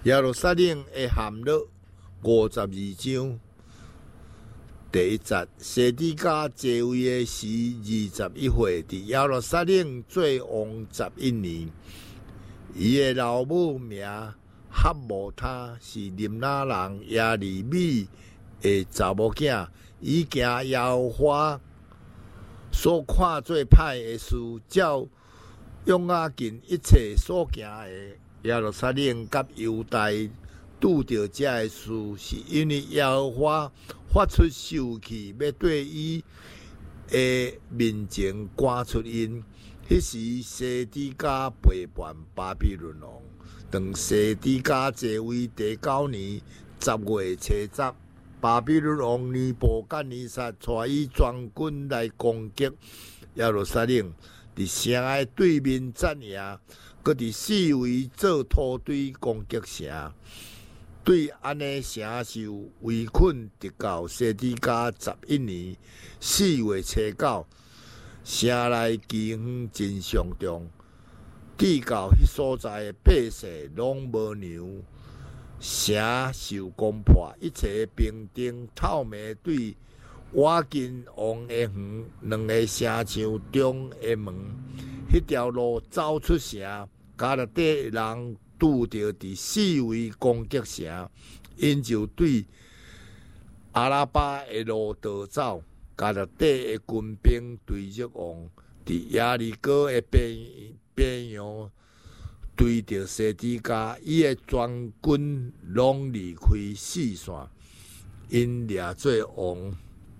耶路撒冷的陷落52章。第一节，西底家继位的时21岁，伫耶路撒冷做王11年。伊的老母名哈姆他，是林拿人耶利米的查某囝。伊行耶和华所看做歹的事，照约雅斤一切所行的。耶路撒冷甲犹大拄着这的事，是因为耶和华发出受气，要对伊的面前赶出因。迄时西底家背叛巴比伦王，当西底家继位第9年10月初10，巴比伦王尼布甲尼撒带伊全军来攻击耶路撒冷，伫城的对面战赢，搁伫四围做土堆攻击城。对安尼城受围困，直到西底家11年4月初9，城内饥荒真严重，至到迄所在的百姓拢无粮，城受攻破，一切平定透明对瓦金王的园2个城墙中的门，迄条路走出城，加勒底人拄着伫四围攻击城，因就对阿拉巴的路逃走。加勒底的军兵对日王伫耶利哥的边洋对着西底家，伊的全军拢离开四线，因掠做王。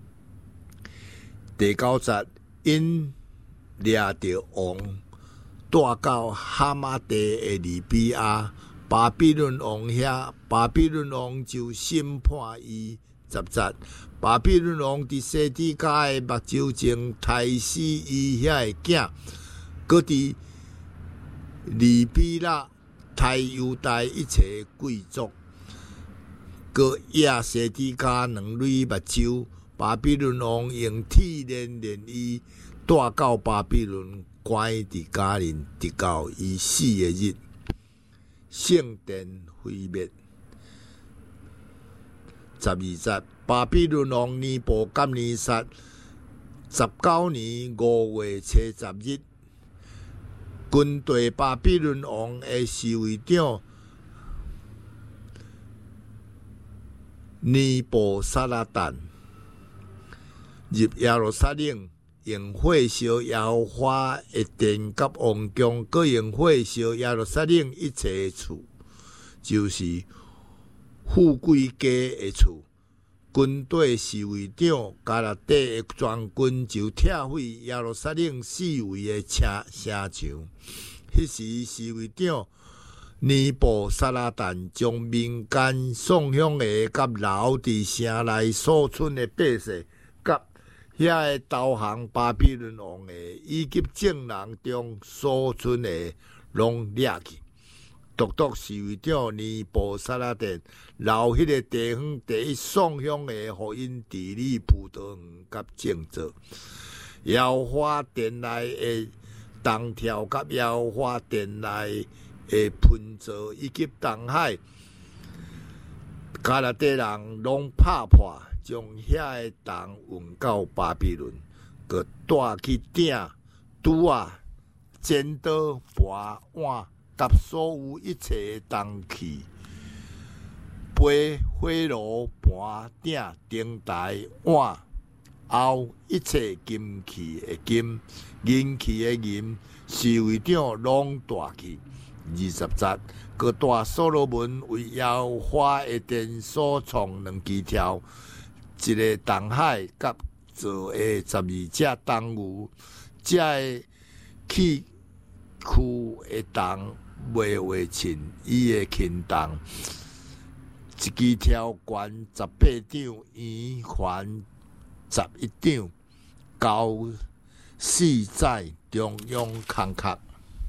第9节，因掠着王，带到哈马地的利比亚，巴比伦王遐，巴比伦王就审判伊。10节，巴比伦王伫西底家的目睭前杀死伊遐的囝，搁伫利比拉杀犹大一切贵族，搁压西底家2蕊目睭。巴比伦王用铁链链伊，带到巴比伦，关伫家里，直到伊死的日。圣殿毁灭。12节，巴比伦王尼布甲尼撒19年5月初10日，军队巴比伦王的侍卫长尼布撒拉旦入耶路撒冷，用火烧耶和华的殿甲王宫，搁用火烧耶路撒冷一切的厝，就是富贵家的厝。军队侍卫长加勒底的全军就拆毁耶路撒冷四围的城墙。迄时侍卫长尼布撒拉旦将民间送乡的甲留伫城内所剩的百姓，甲遐个投降巴比伦王的以及众人中所剩的拢掠去。独侍卫长尼布撒拉旦留迄个地方第一送乡的，互因治理葡萄园甲种植。耶和华殿内的东条甲耶和华殿内的喷造，以及东海加勒底人拢拍破，将遐个东运到巴比伦，佮带去鼎、拄啊、剪刀、盘、碗。甲所有一切东器、杯、火炉、盘、鼎、灯台、碗、后一切金器的金、银器的银，侍卫长拢带去。20节，佮带所罗门为耶和华的殿所创2支条，一个东海甲做的12只东牛，这个器躯的东。袂画称伊的轻重，一支条悬18掌，圆宽11掌，高4指，中央空壳。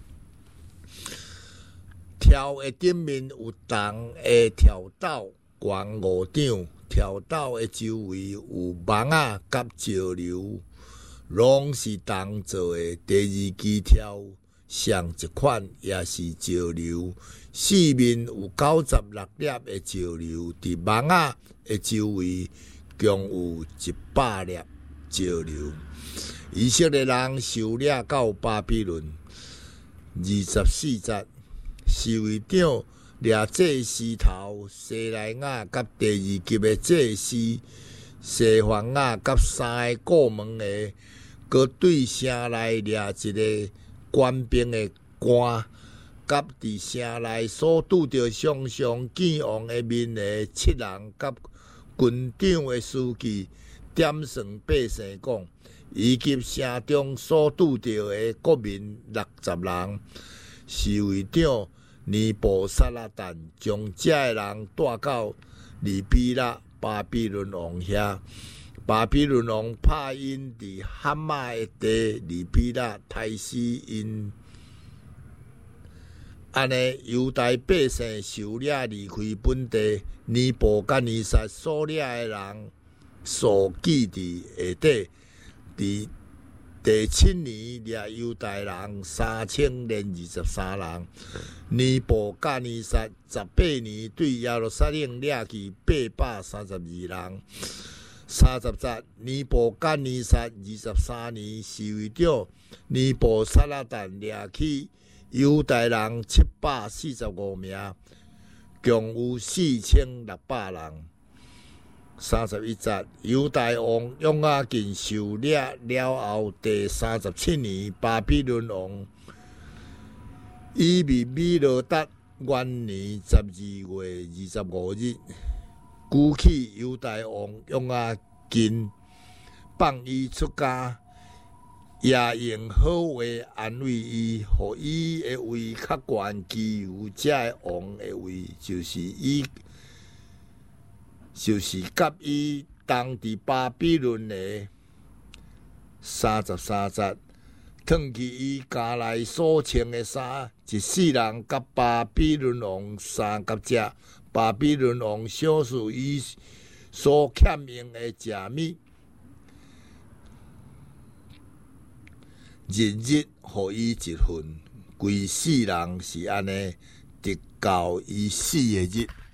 条的顶面有铜的条斗，悬5掌，条斗的周围有网仔甲石榴，拢是铜做的。第2支条上一款也是石榴，四面有96粒的石榴，伫网仔的周围共有100粒石榴。以色列人受掠到巴比伦。24节，侍卫长掠祭司头西莱亚甲第2级的祭司西番雅甲3个过门的，搁对城内掠一个官兵的官，甲伫城内所拄着常常见王的面的7人，甲军长的书记点算百姓讲，以及城中所拄着的国民60人。侍卫长尼布撒拉旦将这个人带到利比拉巴比伦王遐，巴比伦王拍因伫哈马的地利比拉杀死因。安尼，犹大百姓受掠离开本地，尼布甲尼撒所掠的人所记伫下底。伫第7年，掠犹大人3023人。尼布甲尼撒18年，对耶路撒冷掠去832人。30节，尼布甲尼撒23年，侍卫长尼布撒拉旦掠去犹大人745名，共有4600人。31节，犹大王约雅斤受掠了后第37年，巴比伦王以米罗达元年12月25日，举起犹大王约雅斤，放伊出家，也用好话安慰伊，互伊的位较悬，其余这个王的位，就是甲伊同伫巴比伦的。33节，脱去伊家内所穿的衫，一世人甲巴比伦王相甲食。巴比伦王小事伊所欠用的食物，日日互伊一份，规世人是安尼，直到伊死的日。